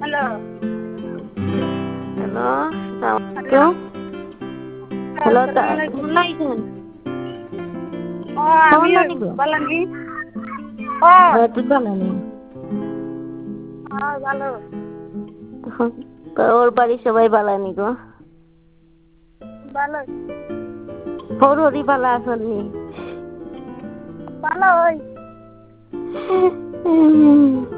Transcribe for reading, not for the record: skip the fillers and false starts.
Hello hello, hello আসসালামু hello, আসসালামু আলাইকুম কেমন আছেন? ও কেমন আমি আনি গো? বালাঙ্গি ও তুই ভালো নেই? ভালো তো ওর বাড়ির সবাই ভালো নি গো? ভালো হরি ভালো আসেননি? ভালো ওই